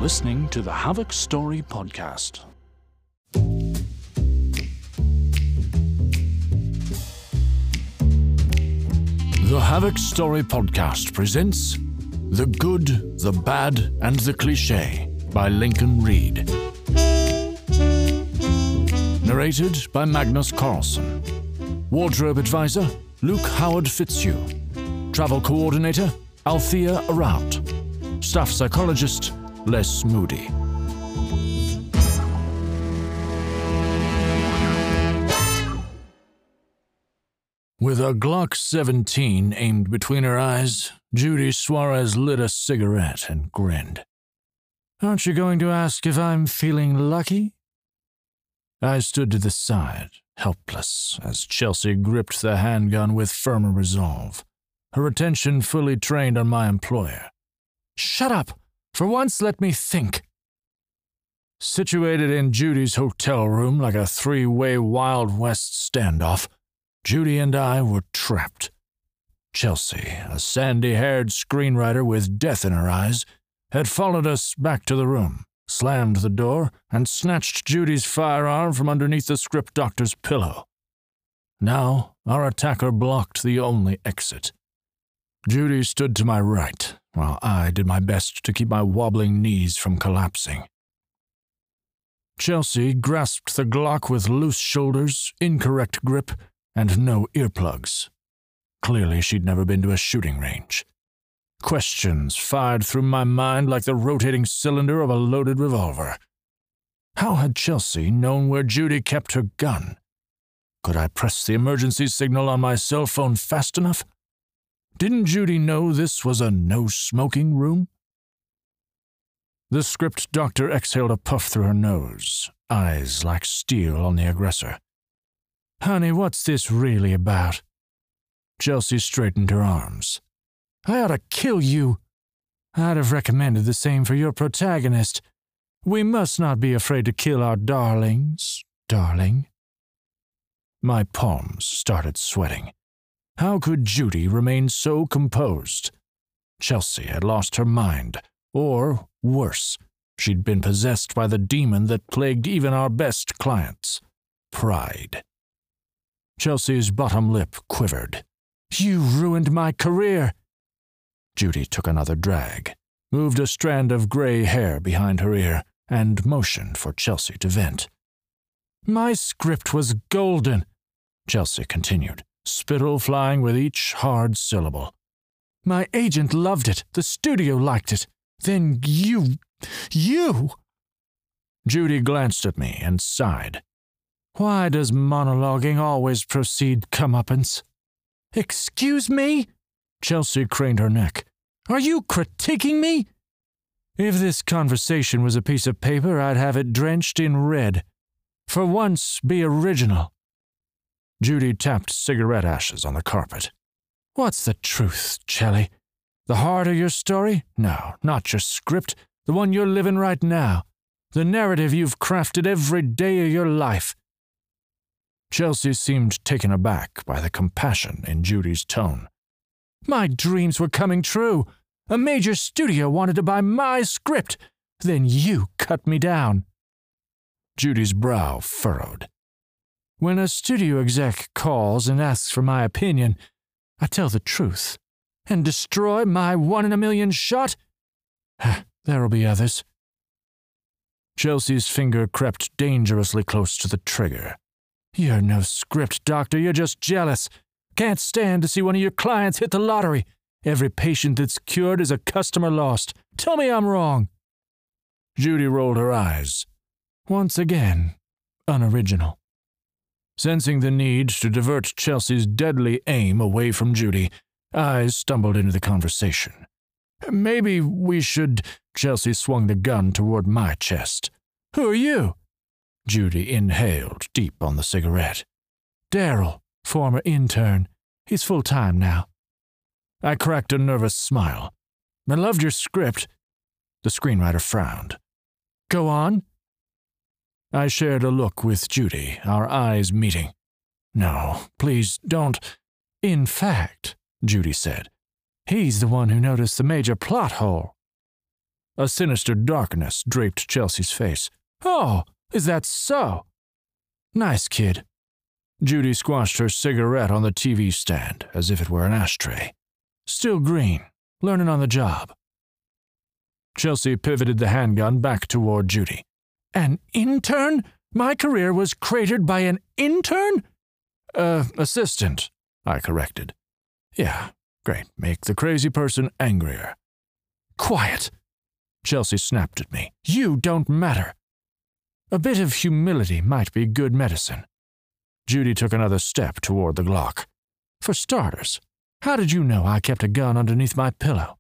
listening to the Havoc Story Podcast. The Havoc Story Podcast presents The Good, the Bad, and the Cliché by Lincoln Reed. Narrated by Magnus Carlson. Wardrobe Advisor, Luke Howard Fitzhugh. Travel Coordinator, Althea Arout. Staff Psychologist, Les Moody. With a Glock 17 aimed between her eyes, Judy Suarez lit a cigarette and grinned. "Aren't you going to ask if I'm feeling lucky?" I stood to the side, helpless, as Chelsea gripped the handgun with firmer resolve, her attention fully trained on my employer. "Shut up! For once, let me think." Situated in Judy's hotel room like a three-way Wild West standoff, Judy and I were trapped. Chelsea, a sandy-haired screenwriter with death in her eyes, had followed us back to the room, slammed the door, and snatched Judy's firearm from underneath the script doctor's pillow. Now, our attacker blocked the only exit. Judy stood to my right, while I did my best to keep my wobbling knees from collapsing. Chelsea grasped the Glock with loose shoulders, incorrect grip, and no earplugs. Clearly, she'd never been to a shooting range. Questions fired through my mind like the rotating cylinder of a loaded revolver. How had Chelsea known where Judy kept her gun? Could I press the emergency signal on my cell phone fast enough? Didn't Judy know this was a no-smoking room? The script doctor exhaled a puff through her nose, eyes like steel on the aggressor. "Honey, what's this really about?" Chelsea straightened her arms. "I ought to kill you. I'd have recommended the same for your protagonist. We must not be afraid to kill our darlings, darling." My palms started sweating. How could Judy remain so composed? Chelsea had lost her mind, or, worse, she'd been possessed by the demon that plagued even our best clients, pride. Chelsea's bottom lip quivered. "You ruined my career." Judy took another drag, moved a strand of gray hair behind her ear, and motioned for Chelsea to vent. "My script was golden," Chelsea continued, spittle flying with each hard syllable. "My agent loved it. The studio liked it. Then you... Judy glanced at me and sighed. "Why does monologuing always proceed comeuppance?" "Excuse me?" Chelsea craned her neck. "Are you critiquing me?" "If this conversation was a piece of paper, I'd have it drenched in red. For once, be original." Judy tapped cigarette ashes on the carpet. "What's the truth, Chelly? The heart of your story? No, not your script. The one you're living right now. The narrative you've crafted every day of your life." Chelsea seemed taken aback by the compassion in Judy's tone. "My dreams were coming true. A major studio wanted to buy my script. Then you cut me down." Judy's brow furrowed. "When a studio exec calls and asks for my opinion, I tell the truth. And destroy my one-in-a-million shot? There'll be others." Chelsea's finger crept dangerously close to the trigger. "You're no script doctor, you're just jealous. Can't stand to see one of your clients hit the lottery. Every patient that's cured is a customer lost. Tell me I'm wrong." Judy rolled her eyes. Once again, unoriginal. Sensing the need to divert Chelsea's deadly aim away from Judy, I stumbled into the conversation. "Maybe we should—" Chelsea swung the gun toward my chest. "Who are you?" Judy inhaled deep on the cigarette. "Daryl, former intern. He's full-time now." I cracked a nervous smile. "I loved your script." The screenwriter frowned. "Go on." I shared a look with Judy, our eyes meeting. "No, please don't." "In fact," Judy said, "he's the one who noticed the major plot hole." A sinister darkness draped Chelsea's face. "Oh, is that so? Nice kid." Judy squashed her cigarette on the TV stand as if it were an ashtray. "Still green, learning on the job." Chelsea pivoted the handgun back toward Judy. "An intern? My career was cratered by an intern?" Assistant," I corrected. "Yeah, great. Make the crazy person angrier." "Quiet!" Chelsea snapped at me. "You don't matter." "A bit of humility might be good medicine." Judy took another step toward the Glock. "For starters, how did you know I kept a gun underneath my pillow?"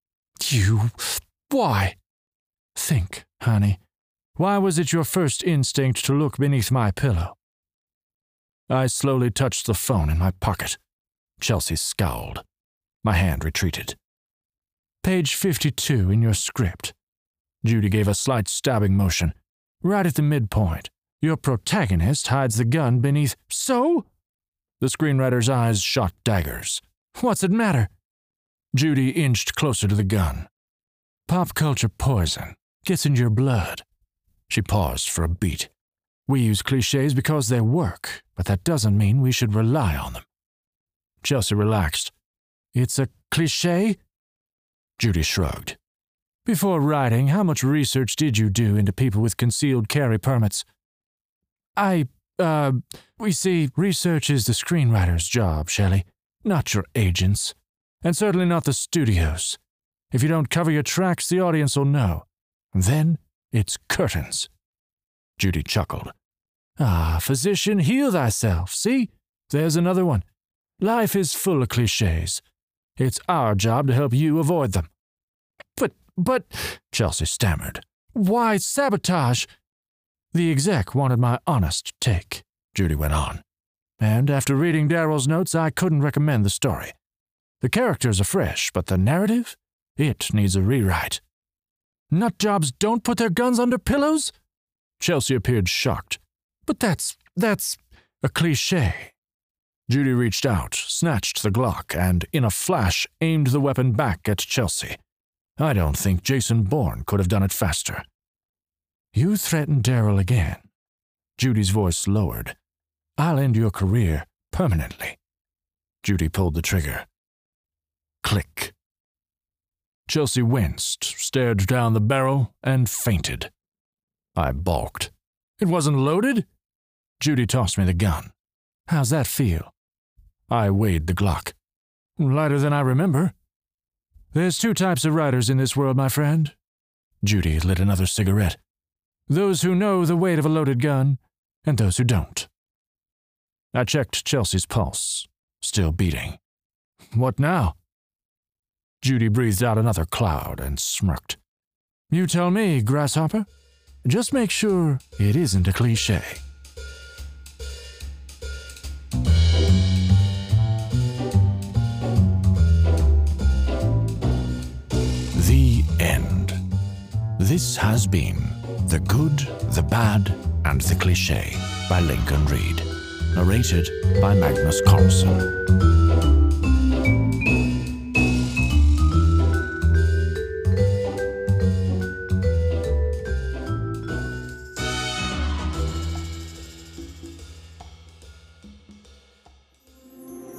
Why?" "Think, honey. Why was it your first instinct to look beneath my pillow?" I slowly touched the phone in my pocket. Chelsea scowled. My hand retreated. "Page 52 in your script." Judy gave a slight stabbing motion. "Right at the midpoint. Your protagonist hides the gun beneath—" "So?" The screenwriter's eyes shot daggers. "What's it matter?" Judy inched closer to the gun. "Pop culture poison gets in your blood." She paused for a beat. "We use cliches because they work, but that doesn't mean we should rely on them." Chelsea relaxed. "It's a cliché?" Judy shrugged. "Before writing, how much research did you do into people with concealed carry permits?" We see, research is the screenwriter's job, Shelley, not your agent's, and certainly not the studio's. If you don't cover your tracks, the audience will know. Then it's curtains." Judy chuckled. "Ah, physician, heal thyself. See? There's another one. Life is full of cliches. It's our job to help you avoid them." But, Chelsea stammered. "Why sabotage?" "The exec wanted my honest take," Judy went on. "And after reading Daryl's notes, I couldn't recommend the story. The characters are fresh, but the narrative? It needs a rewrite." "Nutjobs don't put their guns under pillows?" Chelsea appeared shocked. "But that's a cliché." Judy reached out, snatched the Glock, and in a flash aimed the weapon back at Chelsea. I don't think Jason Bourne could have done it faster. "You threaten Daryl again." Judy's voice lowered. "I'll end your career permanently." Judy pulled the trigger. Click. Chelsea winced, stared down the barrel, and fainted. I balked. "It wasn't loaded?" Judy tossed me the gun. "How's that feel?" I weighed the Glock. "Lighter than I remember." "There's two types of writers in this world, my friend." Judy lit another cigarette. "Those who know the weight of a loaded gun, and those who don't." I checked Chelsea's pulse, still beating. "What now?" Judy breathed out another cloud and smirked. "You tell me, grasshopper. Just make sure it isn't a cliché." The end. This has been The Good, the Bad, and the Cliché by Lincoln Reed. Narrated by Magnus Carlsen.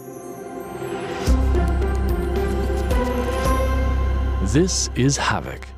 This is Havoc,